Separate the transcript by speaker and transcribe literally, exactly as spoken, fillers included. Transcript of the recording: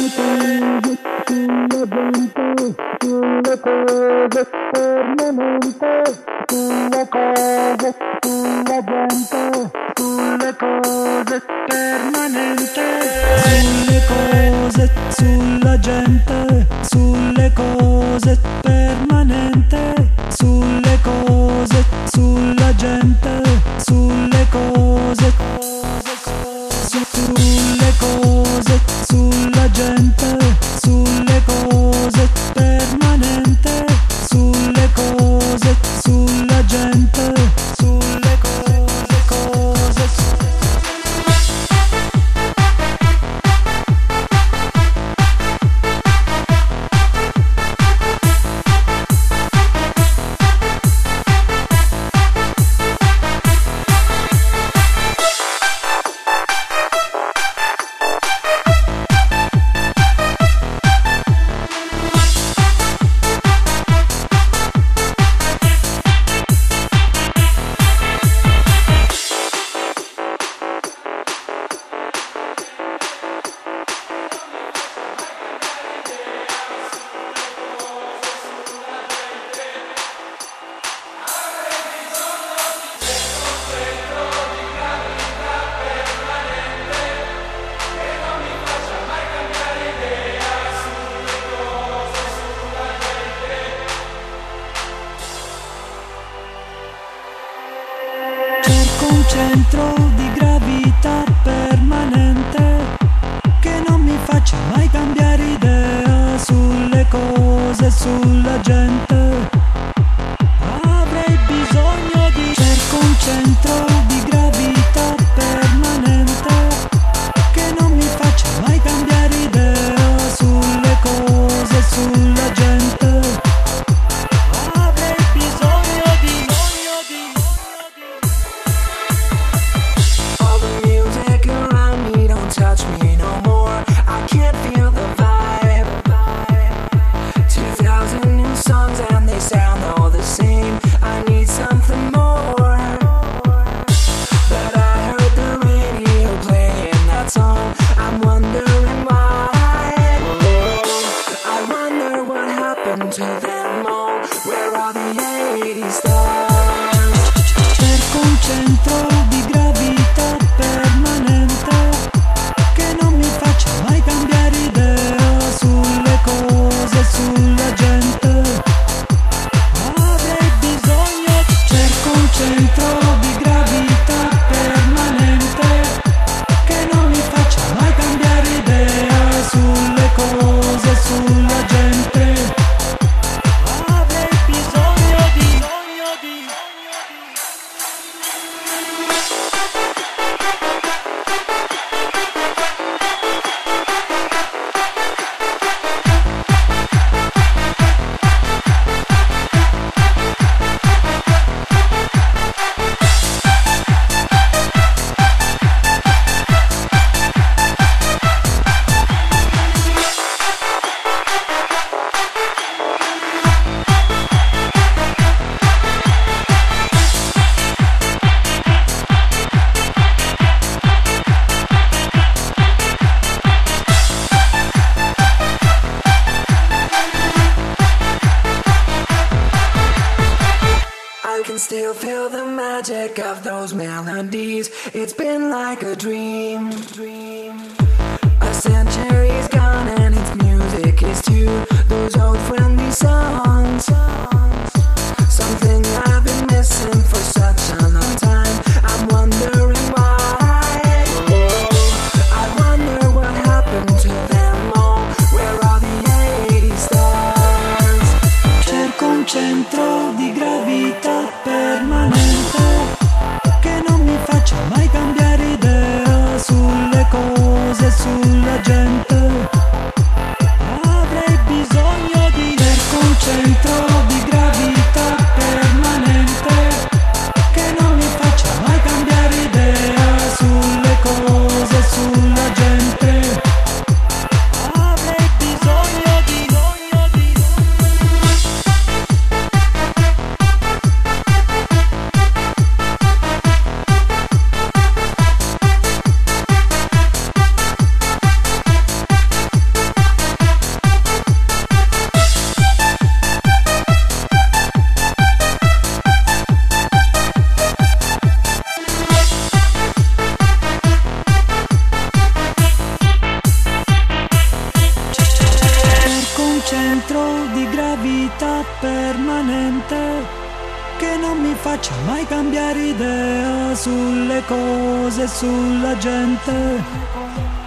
Speaker 1: centro di gravità permanente che non mi faccia mai cambiare idea sulle cose, sulla gente. Avrei bisogno di cerco un centro di gravità permanente che non mi faccia mai cambiare idea sulle cose, sulla gente. Avrei bisogno di bisogno di
Speaker 2: All the music around me don't touch me no more. I can't feel the vibe. Two thousand new songs and they sound all the same. I need something more. But I heard the radio playing that song. I'm wondering why. I wonder what happened to them all. Where are the eighties stars?
Speaker 1: cerco un centro di gravità permanente che non mi faccia mai cambiare idea sulle cose, sulla gente. Avrei bisogno, cerco un centro di gravità permanente che non mi faccia mai cambiare idea sulle cose, sulla gente. Avrei bisogno di bisogno di
Speaker 2: I can still feel the magic of those melodies. It's been like a dream. Dream. A century's gone and its music is too. Those old friendly songs. Something I've been missing for such a long time. I'm wondering why. I wonder what happened to them all. Where are the eighties stars?
Speaker 1: cerco un centro di gravità permanente che non mi faccia mai cambiare idea sulle cose, un centro di gravità permanente che non mi faccia mai cambiare idea sulle cose e sulla gente.